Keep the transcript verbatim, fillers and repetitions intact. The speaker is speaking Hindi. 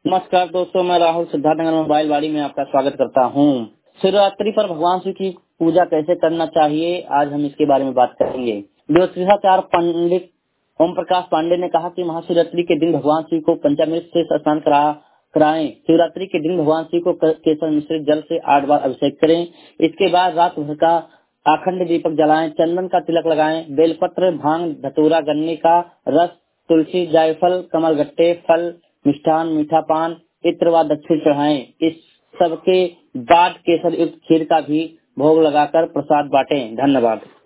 नमस्कार दोस्तों, मैं राहुल सिद्धार्थनगर मोबाइल वाड़ी में आपका स्वागत करता हूँ। शिवरात्रि पर भगवान शिव की पूजा कैसे करना चाहिए, आज हम इसके बारे में बात करेंगे। ज्योतिषाचार्य पंडित ओम प्रकाश पांडे ने कहा कि महाशिवरात्रि के दिन भगवान शिव को पंचामृत से स्नान करा कराएं। शिवरात्रि के दिन भगवान शिव को केसर मिश्रित जल से आठ बार अभिषेक करें। इसके बाद रात भर का अखंड दीपक जलाएं, चंदन का तिलक लगाएं, बेलपत्र, भांग, धतूरा, गन्ने का रस, तुलसी, जायफल, कमलगट्टे, फल, मिष्ठान, मीठा पान, इत्र व दक्षिण चढ़ाएं। इस सब के बाद केसर युक्त खीर का भी भोग लगाकर प्रसाद बांटें। धन्यवाद।